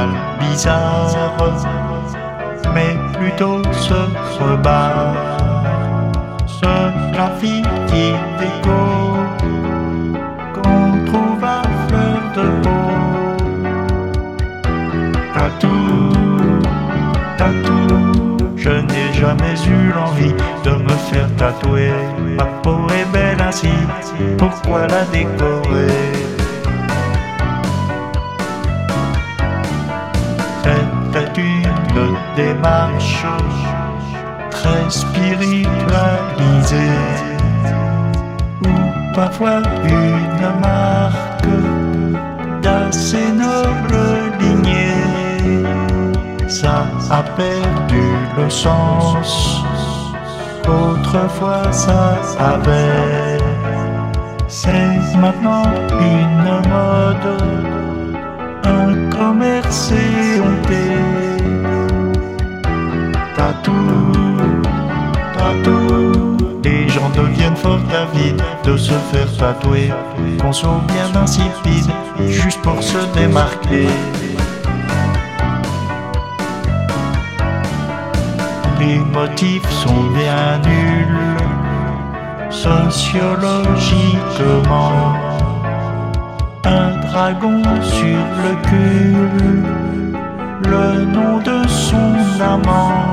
mal bizarre, mais plutôt se rebat. Ce graffiti déco qu'on trouve à fleur de peau. Tatou, je n'ai jamais eu l'envie de me faire tatouer. Ma peau est belle ainsi, pourquoi la décorer? C'était une démarche très spiritualisée, ou parfois une marque d'assez noble lignée. Ça a perdu le sens qu'autrefois ça avait. C'est maintenant une mode, un commerce éhonté. Tatou, les gens deviennent fort avides de se faire tatouer, qu'on soit bien insipide, juste pour se démarquer. Les motifs sont bien nuls, sociologiquement. Un dragon sur le cul, le nom de son amant.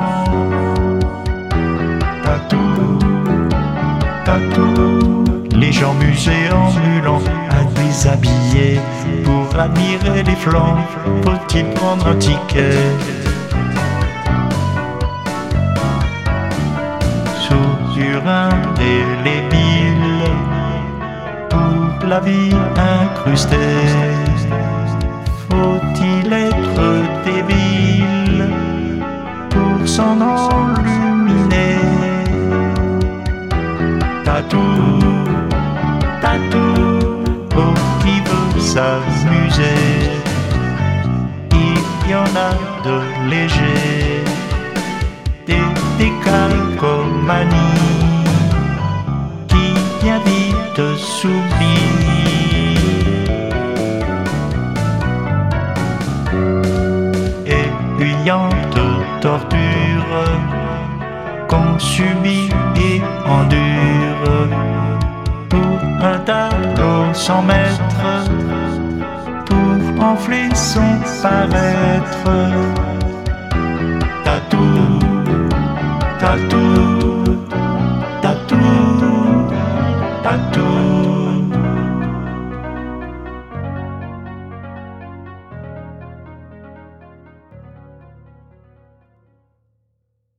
Tatou, les gens muséambulants à déshabiller. Pour admirer les flancs, faut-il prendre un ticket? Sur un indélébile, toute la vie incrustée. Faut-il être débile pour s'en enluminer? Tatou, pour qui veut s'amuser, il y en a de légers, des calcomanies qui bien vite s'oublient. Épuyante torture qu'on subit et endure pour un tableau sans maître, pour enfler son paraître.